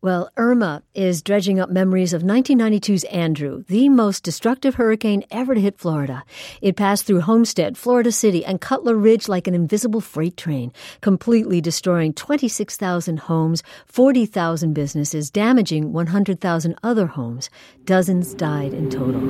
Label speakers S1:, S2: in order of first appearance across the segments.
S1: Well, Irma is dredging up memories of 1992's Andrew, the most destructive hurricane ever to hit Florida. It passed through Homestead, Florida City, and Cutler Ridge like an invisible freight train, completely destroying 26,000 homes, 40,000 businesses, damaging 100,000 other homes. Dozens died in total.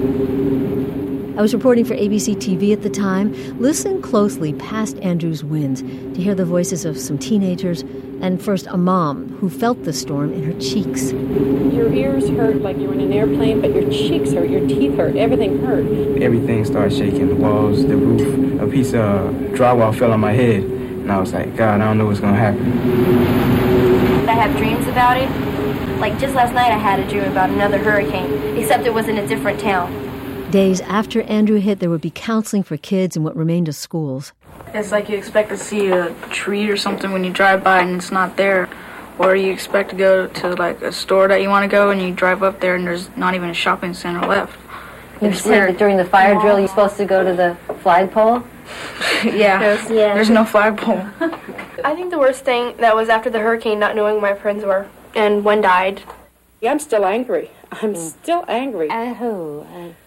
S1: I was reporting for ABC TV at the time. Listen closely past Andrew's winds to hear the voices of some teenagers and first a mom who felt the storm in her cheeks.
S2: Your ears hurt like you were in an airplane, but your cheeks hurt, your teeth hurt, everything hurt.
S3: Everything started shaking, the walls, the roof. A piece of drywall fell on my head, and I was like, God, I don't know what's going to happen.
S4: I have dreams about it. Like just last night I had a dream about another hurricane, except it was in a different town.
S1: Days after Andrew hit, there would be counseling for kids in what remained of schools.
S5: It's like you expect to see a tree or something when you drive by and it's not there. Or you expect to go to like a store that you want to go and you drive up there and there's not even a shopping center left.
S4: You said that during the fire drill you're supposed to go to the flagpole?
S5: Yeah, there's no flagpole.
S6: I think the worst thing that was after the hurricane, not knowing where my friends were and one died.
S2: Yeah, I'm still angry. I'm still angry.
S4: At who?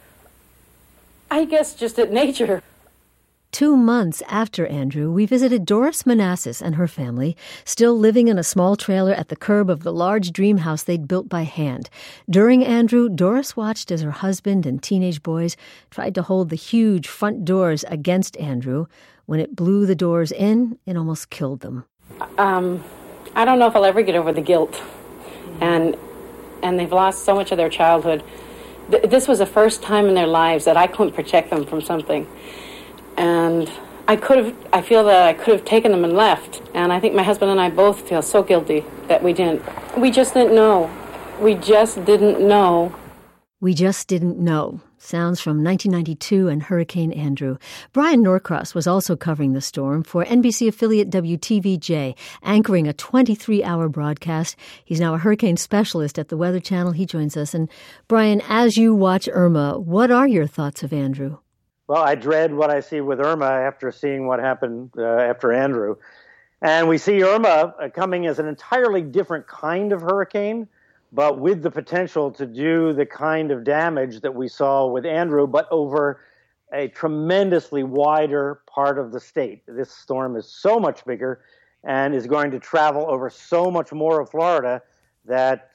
S2: I guess just at nature.
S1: 2 months after Andrew, we visited Doris Manassas and her family, still living in a small trailer at the curb of the large dream house they'd built by hand. During Andrew, Doris watched as her husband and teenage boys tried to hold the huge front doors against Andrew. When it blew the doors in, it almost killed them.
S2: I don't know if I'll ever get over the guilt. And they've lost so much of their childhood. This was the first time in their lives that I couldn't protect them from something. And I feel that I could have taken them and left. And I think my husband and I both feel so guilty that we didn't. We just didn't know. We just didn't know.
S1: We just didn't know. Sounds from 1992 and Hurricane Andrew. Brian Norcross was also covering the storm for NBC affiliate WTVJ, anchoring a 23-hour broadcast. He's now a hurricane specialist at the Weather Channel. He joins us. And Brian, as you watch Irma, what are your thoughts of Andrew?
S7: Well, I dread what I see with Irma after seeing what happened after Andrew. And we see Irma coming as an entirely different kind of hurricane, but with the potential to do the kind of damage that we saw with Andrew, but over a tremendously wider part of the state. This storm is so much bigger and is going to travel over so much more of Florida that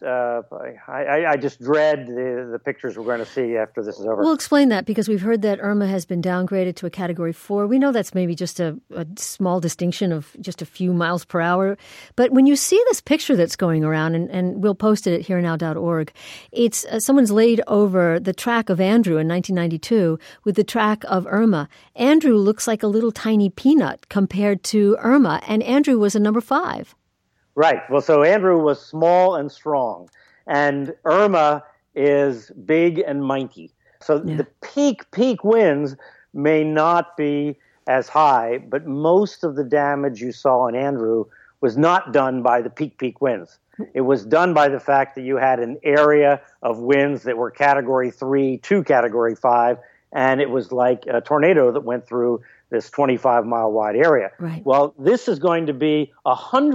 S7: I just dread the pictures we're going to see after this is over.
S1: We'll explain that because we've heard that Irma has been downgraded to a Category 4. We know that's maybe just a small distinction of just a few miles per hour. But when you see this picture that's going around, and we'll post it at herenow.org, it's someone's laid over the track of Andrew in 1992 with the track of Irma. Andrew looks like a little tiny peanut compared to Irma, and Andrew was a number 5.
S7: Right. Well, so Andrew was small and strong, and Irma is big and mighty. So the peak winds may not be as high, but most of the damage you saw in Andrew was not done by the peak winds. It was done by the fact that you had an area of winds that were Category 3 to Category 5, and it was like a tornado that went through this 25-mile wide area.
S1: Right.
S7: Well, this is going to be a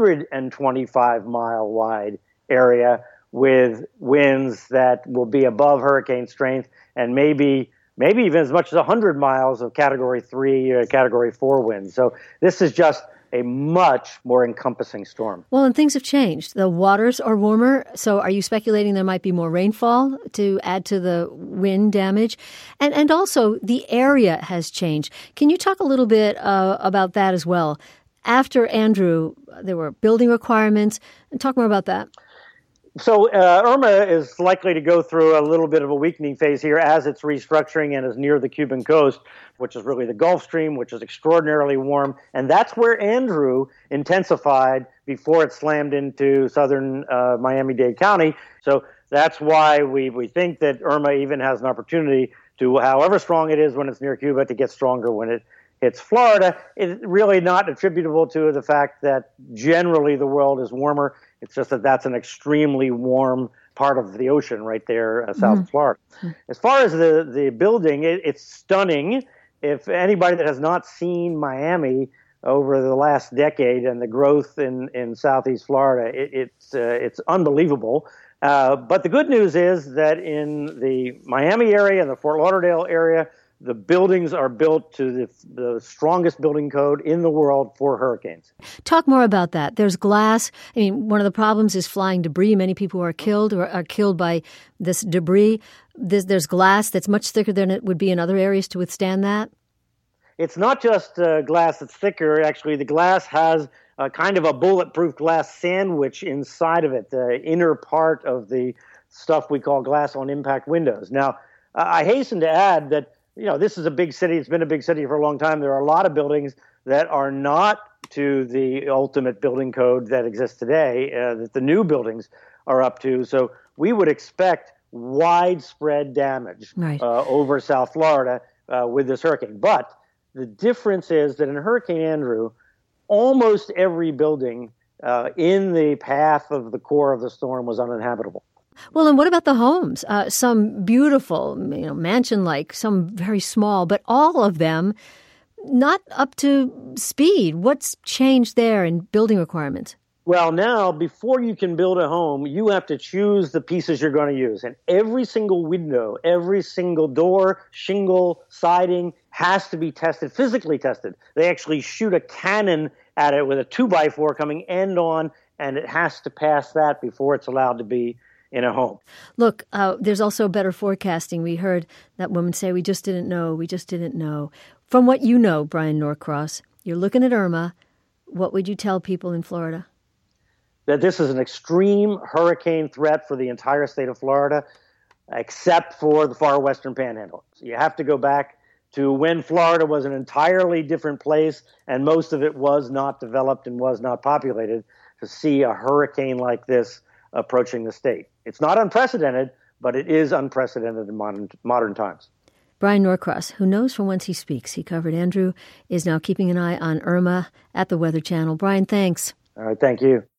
S7: 125-mile wide area with winds that will be above hurricane strength and maybe even as much as 100 miles of Category 3 or Category 4 winds. So this is just a much more encompassing storm.
S1: Well, and things have changed. The waters are warmer, so are you speculating there might be more rainfall to add to the wind damage? And also, the area has changed. Can you talk a little bit about that as well? After Andrew, there were building requirements. And talk more about that.
S7: So Irma is likely to go through a little bit of a weakening phase here as it's restructuring and is near the Cuban coast, which is really the Gulf Stream, which is extraordinarily warm. And that's where Andrew intensified before it slammed into southern Miami-Dade County. So that's why we think that Irma even has an opportunity to, however strong it is when it's near Cuba, to get stronger when it hits Florida. It's really not attributable to the fact that generally the world is warmer. It's just that that's an extremely warm part of the ocean right there, south of Florida. As far as the building, it's stunning. If anybody that has not seen Miami over the last decade and the growth in Southeast Florida, it's unbelievable. But the good news is that in the Miami area and the Fort Lauderdale area, the buildings are built to the strongest building code in the world for hurricanes.
S1: Talk more about that. There's glass. I mean, one of the problems is flying debris. Many people are killed by this debris. There's glass that's much thicker than it would be in other areas to withstand that.
S7: It's not just glass that's thicker. Actually, the glass has kind of a bulletproof glass sandwich inside of it, the inner part of the stuff we call glass on impact windows. Now, I hasten to add that, this is a big city. It's been a big city for a long time. There are a lot of buildings that are not to the ultimate building code that exists today, that the new buildings are up to. So we would expect widespread damage over South Florida with this hurricane. But the difference is that in Hurricane Andrew, almost every building in the path of the core of the storm was uninhabitable.
S1: Well, and what about the homes? Some beautiful, mansion-like, some very small, but all of them not up to speed. What's changed there in building requirements?
S7: Well, now, before you can build a home, you have to choose the pieces you're going to use. And every single window, every single door, shingle, siding has to be tested, physically tested. They actually shoot a cannon at it with a 2x4 coming end on, and it has to pass that before it's allowed to be in a home.
S1: Look, there's also better forecasting. We heard that woman say, we just didn't know. From what you know, Brian Norcross, you're looking at Irma. What would you tell people in Florida?
S7: That this is an extreme hurricane threat for the entire state of Florida, except for the far western panhandle. So you have to go back to when Florida was an entirely different place, and most of it was not developed and was not populated, to see a hurricane like this approaching the state. It's not unprecedented, but it is unprecedented in modern times.
S1: Brian Norcross, who knows from whence he speaks. He covered Andrew, is now keeping an eye on Irma at the Weather Channel. Brian, thanks.
S7: All right, thank you.